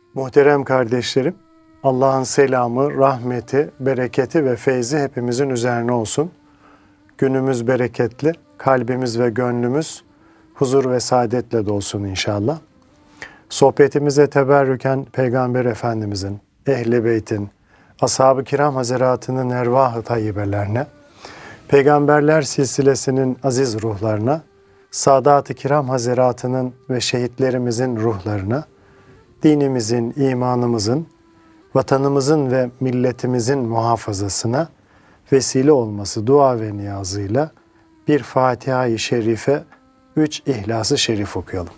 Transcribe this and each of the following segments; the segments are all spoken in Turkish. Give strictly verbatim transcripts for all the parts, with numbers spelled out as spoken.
Muhterem kardeşlerim, Allah'ın selamı, rahmeti, bereketi ve feyzi hepimizin üzerine olsun. Günümüz bereketli, kalbimiz ve gönlümüz huzur ve saadetle dolsun inşallah. Sohbetimize teberrüken Peygamber Efendimizin, Ehl-i Beyt'in, Ashab-ı Kiram Hazretlerinin ervah-ı tayyibelerine, Peygamberler silsilesinin aziz ruhlarına, Sadat-ı Kiram Hazretlerinin ve şehitlerimizin ruhlarına, dinimizin, imanımızın, vatanımızın ve milletimizin muhafazasına vesile olması dua ve niyazıyla bir Fatiha-i Şerife, üç İhlas-ı Şerif okuyalım.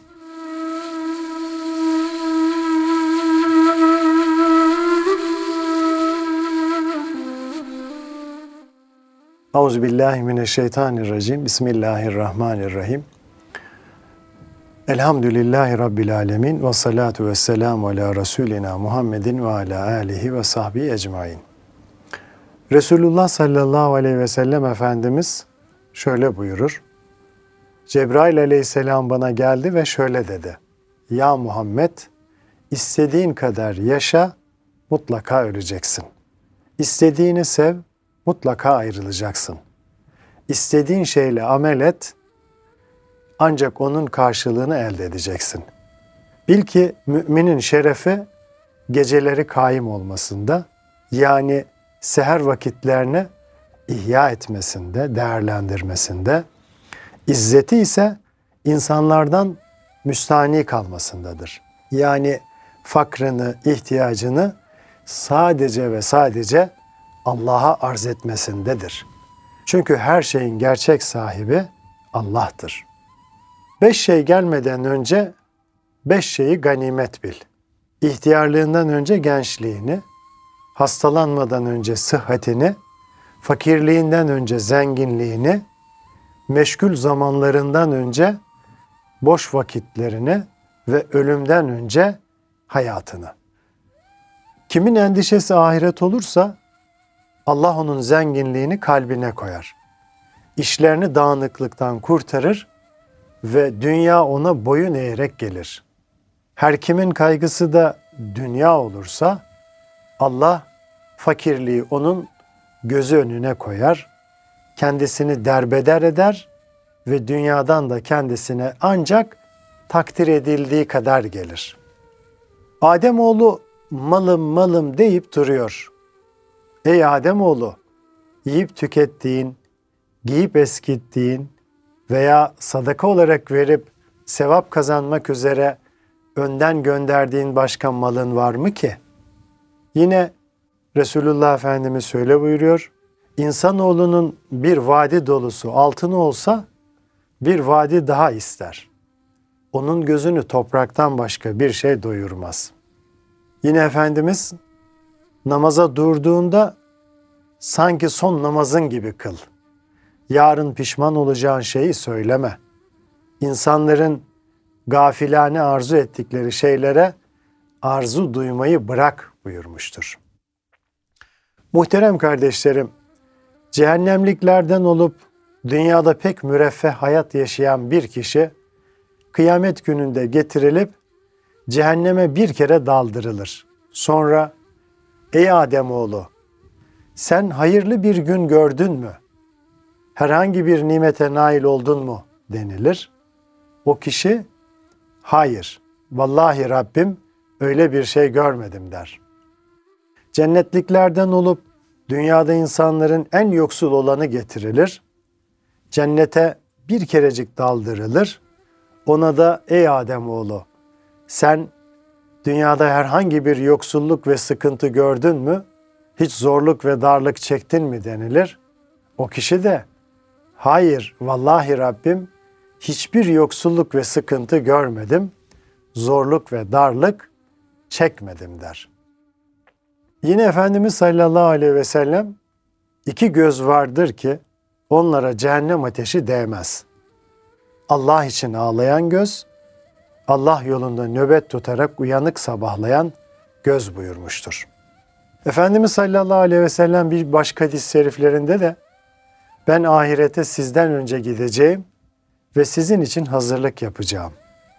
Euzubillahimineşşeytanirracim. Bismillahirrahmanirrahim. Elhamdülillahi Rabbil alemin ve salatu ve selamu ala Resulina Muhammedin ve ala alihi ve sahbihi ecmain. Resulullah sallallahu aleyhi ve sellem Efendimiz şöyle buyurur. Cebrail aleyhisselam bana geldi ve şöyle dedi. Ya Muhammed, istediğin kadar yaşa, mutlaka öleceksin. İstediğini sev, mutlaka ayrılacaksın. İstediğin şeyle amel et, ancak onun karşılığını elde edeceksin. Bil ki müminin şerefi geceleri kaim olmasında, yani seher vakitlerini ihya etmesinde, değerlendirmesinde, izzeti ise insanlardan müstahni kalmasındadır. Yani fakrını, ihtiyacını sadece ve sadece Allah'a arz etmesindedir. Çünkü her şeyin gerçek sahibi Allah'tır. Beş şey gelmeden önce beş şeyi ganimet bil. İhtiyarlığından önce gençliğini, hastalanmadan önce sıhhatini, fakirliğinden önce zenginliğini, meşgul zamanlarından önce boş vakitlerini ve ölümden önce hayatını. Kimin endişesi ahiret olursa Allah onun zenginliğini kalbine koyar. İşlerini dağınıklıktan kurtarır ve dünya ona boyun eğerek gelir. Her kimin kaygısı da dünya olursa Allah fakirliği onun gözü önüne koyar, kendisini derbeder eder ve dünyadan da kendisine ancak takdir edildiği kadar gelir. Ademoğlu malım malım deyip duruyor. Ey Ademoğlu, yiyip tükettiğin, giyip eskittiğin veya sadaka olarak verip sevap kazanmak üzere önden gönderdiğin başka malın var mı ki? Yine Resulullah Efendimiz şöyle buyuruyor. İnsanoğlunun bir vadi dolusu altını olsa bir vadi daha ister. Onun gözünü topraktan başka bir şey doyurmaz. Yine Efendimiz namaza durduğunda sanki son namazın gibi kıl. Yarın pişman olacağın şeyi söyleme. İnsanların gafilane arzu ettikleri şeylere arzu duymayı bırak buyurmuştur. Muhterem kardeşlerim, cehennemliklerden olup dünyada pek müreffeh hayat yaşayan bir kişi, kıyamet gününde getirilip cehenneme bir kere daldırılır. Sonra, ey Ademoğlu, sen hayırlı bir gün gördün mü? Herhangi bir nimete nail oldun mu denilir. O kişi, hayır, vallahi Rabbim öyle bir şey görmedim der. Cennetliklerden olup dünyada insanların en yoksul olanı getirilir. Cennete bir kerecik daldırılır. Ona da ey Ademoğlu, sen dünyada herhangi bir yoksulluk ve sıkıntı gördün mü? Hiç zorluk ve darlık çektin mi denilir. O kişi de hayır, vallahi Rabbim hiçbir yoksulluk ve sıkıntı görmedim, zorluk ve darlık çekmedim der. Yine Efendimiz sallallahu aleyhi ve sellem iki göz vardır ki onlara cehennem ateşi değmez. Allah için ağlayan göz, Allah yolunda nöbet tutarak uyanık sabahlayan göz buyurmuştur. Efendimiz sallallahu aleyhi ve sellem bir başka hadis-i şeriflerinde de ben ahirete sizden önce gideceğim ve sizin için hazırlık yapacağım.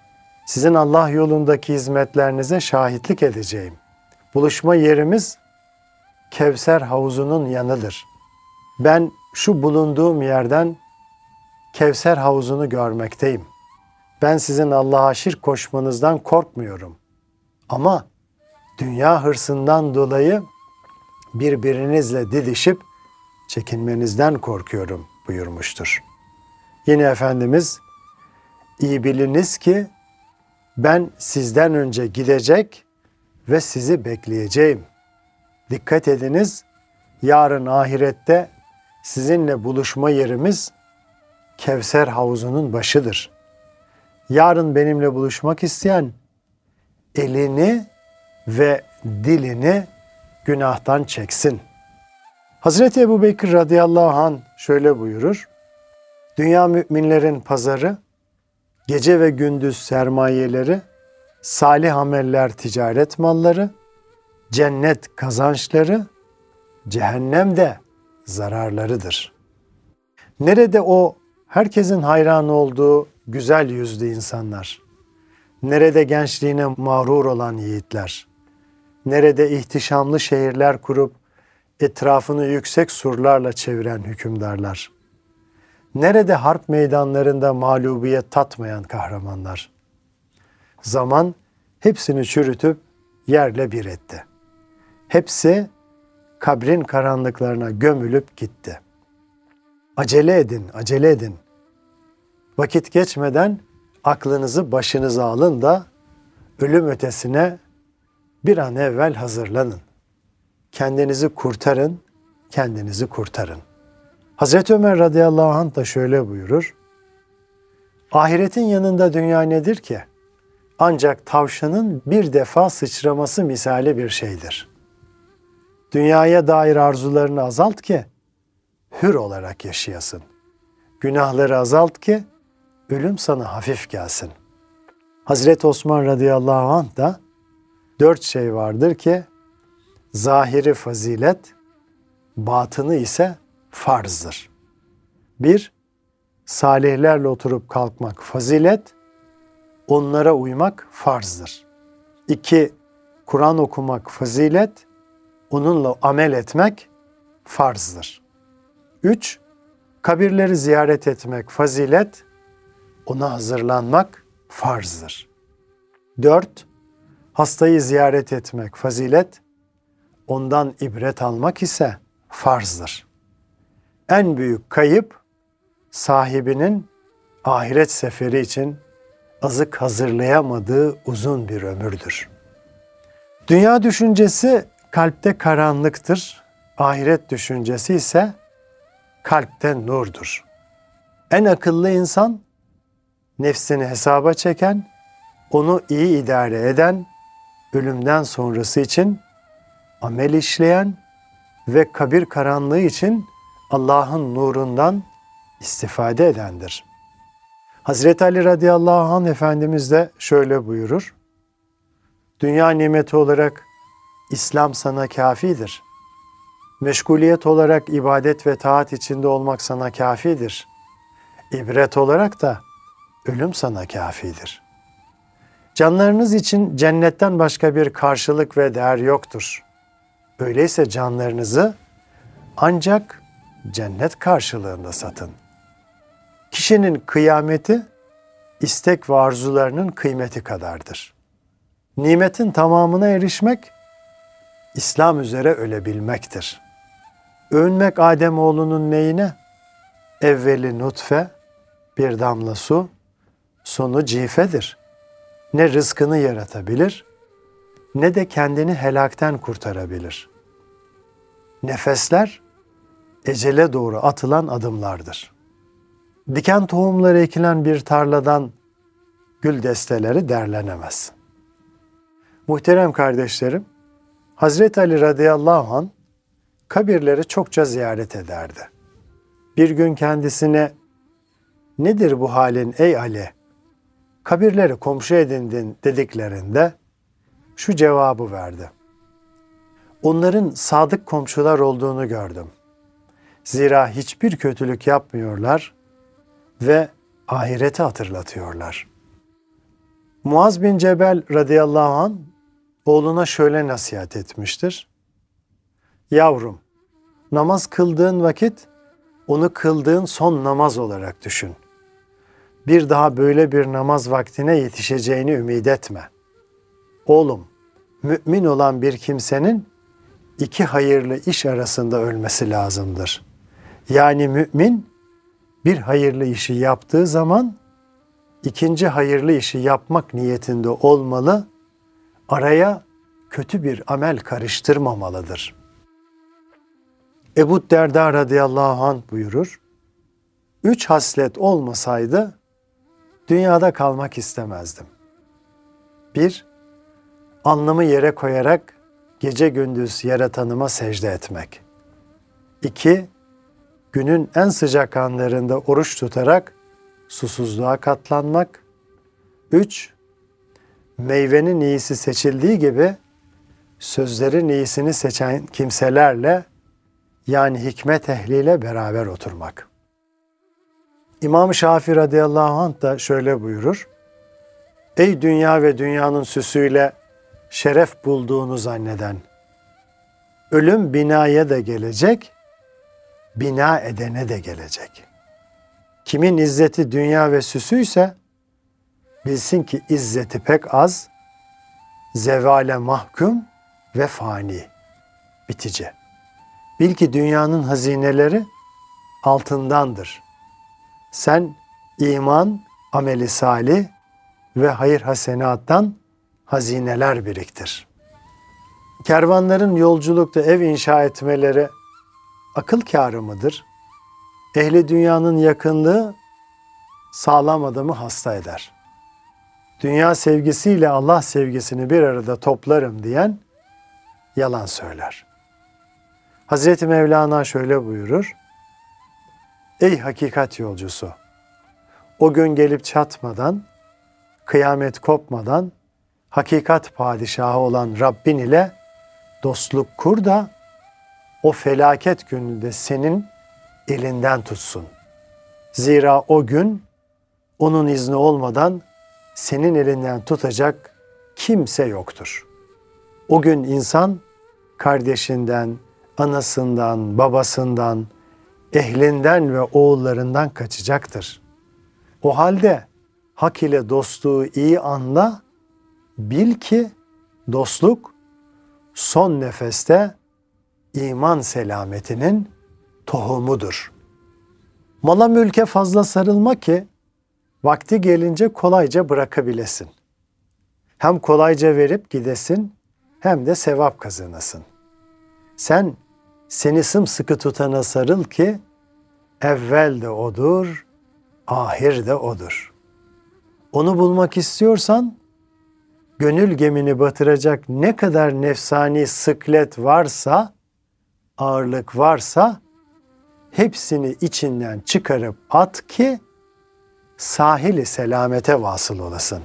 Sizin Allah yolundaki hizmetlerinize şahitlik edeceğim. Buluşma yerimiz Kevser havuzunun yanıdır. Ben şu bulunduğum yerden Kevser havuzunu görmekteyim. Ben sizin Allah'a şirk koşmanızdan korkmuyorum. Ama dünya hırsından dolayı birbirinizle didişip çekinmenizden korkuyorum buyurmuştur. Yine Efendimiz, iyi biliniz ki ben sizden önce gidecek ve sizi bekleyeceğim. Dikkat ediniz, yarın ahirette sizinle buluşma yerimiz Kevser havuzunun başıdır. Yarın benimle buluşmak isteyen elini ve dilini günahtan çeksin. Hazreti Ebubekir radıyallahu anh şöyle buyurur. Dünya müminlerin pazarı, gece ve gündüz sermayeleri, salih ameller ticaret malları, cennet kazançları, cehennem de zararlarıdır. Nerede o herkesin hayran olduğu güzel yüzlü insanlar? Nerede gençliğine mağrur olan yiğitler? Nerede ihtişamlı şehirler kurup etrafını yüksek surlarla çeviren hükümdarlar? Nerede harp meydanlarında mağlubiyet tatmayan kahramanlar? Zaman hepsini çürütüp yerle bir etti. Hepsi kabrin karanlıklarına gömülüp gitti. Acele edin, acele edin. Vakit geçmeden aklınızı başınıza alın da ölüm ötesine bir an evvel hazırlanın. Kendinizi kurtarın, kendinizi kurtarın. Hazreti Ömer radıyallahu anh da şöyle buyurur. Ahiretin yanında dünya nedir ki? Ancak tavşanın bir defa sıçraması misali bir şeydir. Dünyaya dair arzularını azalt ki hür olarak yaşayasın. Günahları azalt ki ölüm sana hafif gelsin. Hazreti Osman radıyallahu anh da dört şey vardır ki zahiri fazilet, batını ise farzdır. Bir, salihlerle oturup kalkmak fazilet, onlara uymak farzdır. İki, Kur'an okumak fazilet, onunla amel etmek farzdır. Üç, kabirleri ziyaret etmek fazilet, ona hazırlanmak farzdır. Dört, hastayı ziyaret etmek fazilet, ondan ibret almak ise farzdır. En büyük kayıp, sahibinin ahiret seferi için azık hazırlayamadığı uzun bir ömürdür. Dünya düşüncesi kalpte karanlıktır, ahiret düşüncesi ise kalpte nurdur. En akıllı insan, nefsini hesaba çeken, onu iyi idare eden, ölümden sonrası için amel işleyen ve kabir karanlığı için Allah'ın nurundan istifade edendir. Hazreti Ali radıyallahu anh Efendimiz de şöyle buyurur. Dünya nimeti olarak İslam sana kafidir. Meşguliyet olarak ibadet ve taat içinde olmak sana kafidir. İbret olarak da ölüm sana kafidir. Canlarınız için cennetten başka bir karşılık ve değer yoktur. Öyleyse canlarınızı ancak cennet karşılığında satın. Kişinin kıyameti istek ve arzularının kıymeti kadardır. Nimetin tamamına erişmek, İslam üzere ölebilmektir. Övünmek Ademoğlunun neyine? Evveli nutfe, bir damla su, sonu cifedir. Ne rızkını yaratabilir, ne de kendini helakten kurtarabilir. Nefesler, ecele doğru atılan adımlardır. Diken tohumları ekilen bir tarladan gül desteleri derlenemez. Muhterem kardeşlerim, Hazreti Ali radıyallahu anh kabirleri çokça ziyaret ederdi. Bir gün kendisine, "Nedir bu halin ey Ali? Kabirleri komşu edindin" dediklerinde şu cevabı verdi. Onların sadık komşular olduğunu gördüm. Zira hiçbir kötülük yapmıyorlar ve ahireti hatırlatıyorlar. Muaz bin Cebel radıyallahu anh oğluna şöyle nasihat etmiştir. Yavrum, namaz kıldığın vakit onu kıldığın son namaz olarak düşün. Bir daha böyle bir namaz vaktine yetişeceğini ümit etme. Oğlum, mümin olan bir kimsenin iki hayırlı iş arasında ölmesi lazımdır. Yani mümin bir hayırlı işi yaptığı zaman ikinci hayırlı işi yapmak niyetinde olmalı, araya kötü bir amel karıştırmamalıdır. Ebu Derda radıyallahu anh buyurur, üç haslet olmasaydı dünyada kalmak istemezdim. Bir, alnımı yere koyarak gece gündüz yaratanıma secde etmek. İki, günün en sıcak anlarında oruç tutarak susuzluğa katlanmak. Üç, meyvenin iyisi seçildiği gibi sözlerin iyisini seçen kimselerle yani hikmet ehliyle beraber oturmak. İmam-ı Şafii radıyallahu anh da şöyle buyurur. Ey dünya ve dünyanın süsüyle şeref bulduğunu zanneden, ölüm binaya da gelecek, bina edene de gelecek. Kimin izzeti dünya ve süsüyse, bilsin ki izzeti pek az, zevale mahkum ve fani, bitici. Bil ki dünyanın hazineleri altındandır. Sen iman, ameli salih ve hayır hasenattan hazineler biriktir. Kervanların yolculukta ev inşa etmeleri akıl kârı mıdır? Ehli dünyanın yakınlığı sağlam adamı hasta eder. Dünya sevgisiyle Allah sevgisini bir arada toplarım diyen yalan söyler. Hazreti Mevlana şöyle buyurur. Ey hakikat yolcusu! O gün gelip çatmadan, kıyamet kopmadan, hakikat padişahı olan Rabbin ile dostluk kur da o felaket gününde senin elinden tutsun. Zira o gün onun izni olmadan senin elinden tutacak kimse yoktur. O gün insan kardeşinden, anasından, babasından, ehlinden ve oğullarından kaçacaktır. O halde hak ile dostluğu iyi anla, bil ki dostluk son nefeste iman selametinin tohumudur. Mala mülke fazla sarılma ki vakti gelince kolayca bırakabilesin. Hem kolayca verip gidesin hem de sevap kazanasın. Sen seni sımsıkı tutana sarıl ki evvel de odur, ahir de odur. Onu bulmak istiyorsan gönül gemini batıracak ne kadar nefsani sıklet varsa, ağırlık varsa hepsini içinden çıkarıp at ki sahili selamete vasıl olasın.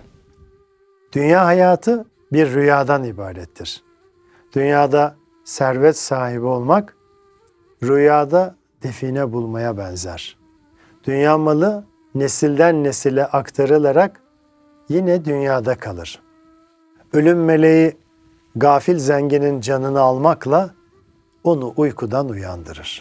Dünya hayatı bir rüyadan ibarettir. Dünyada servet sahibi olmak, rüyada define bulmaya benzer. Dünya malı nesilden nesile aktarılarak yine dünyada kalır. Ölüm meleği gafil zenginin canını almakla onu uykudan uyandırır.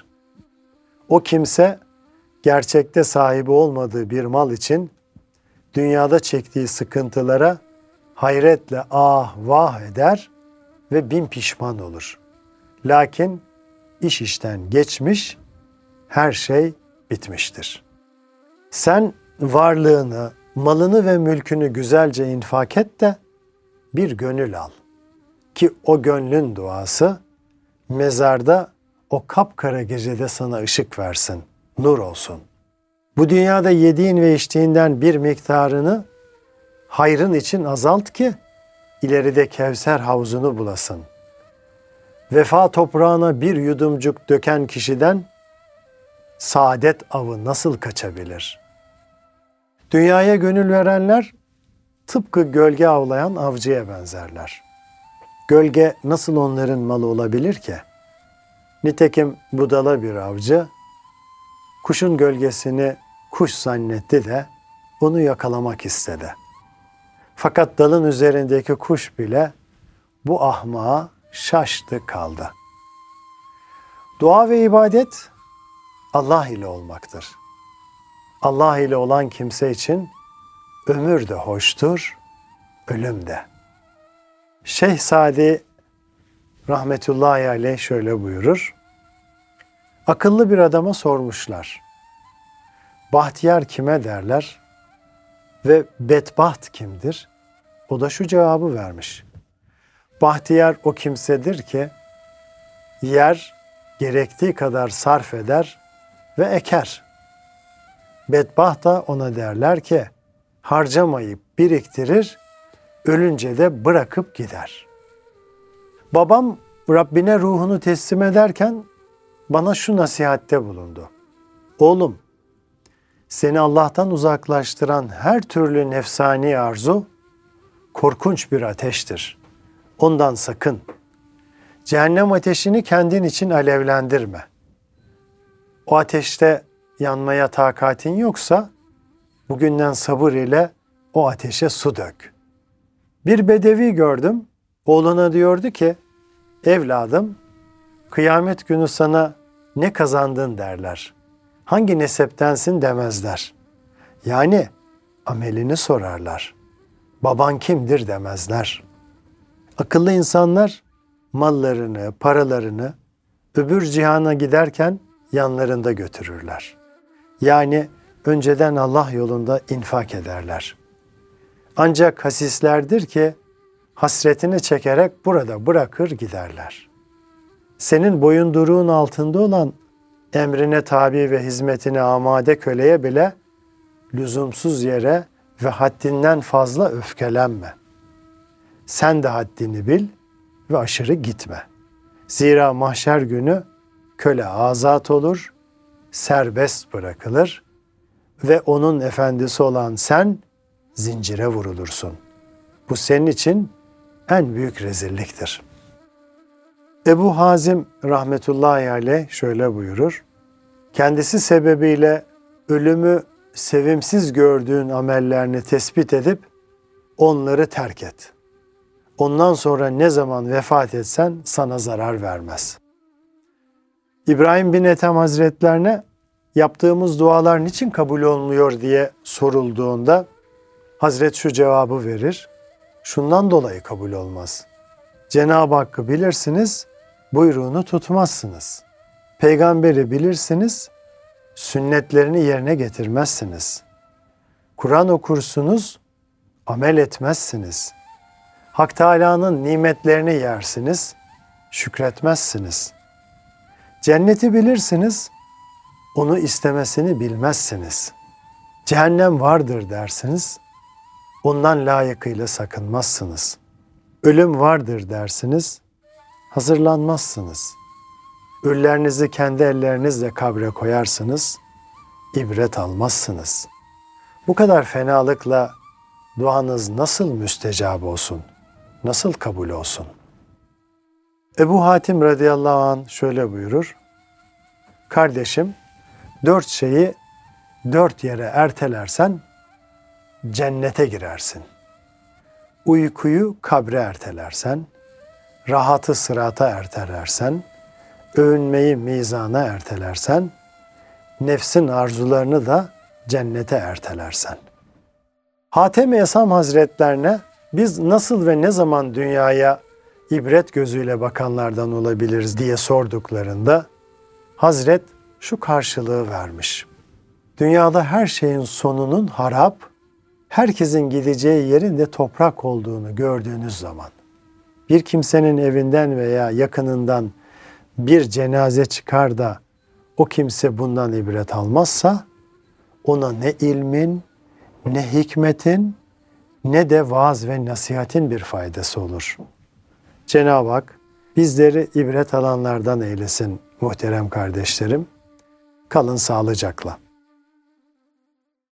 O kimse gerçekte sahibi olmadığı bir mal için dünyada çektiği sıkıntılara hayretle ah vah eder ve bin pişman olur. Lakin iş işten geçmiş, her şey bitmiştir. Sen varlığını, malını ve mülkünü güzelce infak et de bir gönül al. Ki o gönlün duası mezarda o kapkara gecede sana ışık versin, nur olsun. Bu dünyada yediğin ve içtiğinden bir miktarını hayrın için azalt ki ileride Kevser havzunu bulasın. Vefa toprağına bir yudumcuk döken kişiden saadet avı nasıl kaçabilir? Dünyaya gönül verenler tıpkı gölge avlayan avcıya benzerler. Gölge nasıl onların malı olabilir ki? Nitekim budala bir avcı, kuşun gölgesini kuş zannetti de onu yakalamak istedi. Fakat dalın üzerindeki kuş bile bu ahmağa şaştı kaldı. Dua ve ibadet Allah ile olmaktır. Allah ile olan kimse için ömür de hoştur, ölüm de. Şeyh Sadi rahmetullahi aleyh şöyle buyurur. Akıllı bir adama sormuşlar. Bahtiyar kime derler ve bedbaht kimdir? O da şu cevabı vermiş. Bahtiyar o kimsedir ki yer gerektiği kadar sarf eder ve eker. Bedbaht da ona derler ki harcamayıp biriktirir, ölünce de bırakıp gider. Babam Rabbine ruhunu teslim ederken bana şu nasihatte bulundu. Oğlum, seni Allah'tan uzaklaştıran her türlü nefsani arzu korkunç bir ateştir. Ondan sakın. Cehennem ateşini kendin için alevlendirme. O ateşte yanmaya takatin yoksa bugünden sabır ile o ateşe su dök. Bir bedevi gördüm. Oğluna diyordu ki, evladım, kıyamet günü sana ne kazandın derler. Hangi neseptensin demezler. Yani amelini sorarlar. Baban kimdir demezler. Akıllı insanlar mallarını, paralarını öbür cihana giderken yanlarında götürürler. Yani önceden Allah yolunda infak ederler. Ancak hasislerdir ki hasretini çekerek burada bırakır giderler. Senin boyunduruğun altında olan emrine tabi ve hizmetine amade köleye bile lüzumsuz yere ve haddinden fazla öfkelenme. Sen de haddini bil ve aşırı gitme. Zira mahşer günü köle azat olur, serbest bırakılır ve onun efendisi olan sen zincire vurulursun. Bu senin için en büyük rezilliktir. Ebu Hazim rahmetullahi aleyh şöyle buyurur. Kendisi sebebiyle ölümü sevimsiz gördüğün amellerini tespit edip onları terk et. Ondan sonra ne zaman vefat etsen sana zarar vermez. İbrahim bin Ethem Hazretlerine yaptığımız dualar niçin kabul olmuyor diye sorulduğunda Hazret şu cevabı verir. Şundan dolayı kabul olmaz. Cenab-ı Hakk'ı bilirsiniz, buyruğunu tutmazsınız. Peygamberi bilirsiniz, sünnetlerini yerine getirmezsiniz. Kur'an okursunuz, amel etmezsiniz. Hak Teâlâ'nın nimetlerini yersiniz, şükretmezsiniz. Cenneti bilirsiniz, onu istemesini bilmezsiniz. Cehennem vardır dersiniz, ondan layıkıyla sakınmazsınız. Ölüm vardır dersiniz, hazırlanmazsınız. Ölülerinizi kendi ellerinizle kabre koyarsınız, ibret almazsınız. Bu kadar fenalıkla duanız nasıl müstecab olsun, nasıl kabul olsun? Ebu Hatim radıyallahu anh şöyle buyurur. Kardeşim, dört şeyi dört yere ertelersen cennete girersin. Uykuyu kabre ertelersen, rahatı sırata ertelersen, övünmeyi mizana ertelersen, nefsin arzularını da cennete ertelersen. Hatem-i Esam Hazretlerine biz nasıl ve ne zaman dünyaya ibret gözüyle bakanlardan olabiliriz diye sorduklarında Hazret şu karşılığı vermiş. Dünyada her şeyin sonunun harap, herkesin gideceği yerin de toprak olduğunu gördüğünüz zaman, bir kimsenin evinden veya yakınından bir cenaze çıkar da o kimse bundan ibret almazsa, ona ne ilmin, ne hikmetin, ne de vaaz ve nasihatin bir faydası olur. Cenab-ı Hak bizleri ibret alanlardan eylesin muhterem kardeşlerim. Kalın sağlıcakla.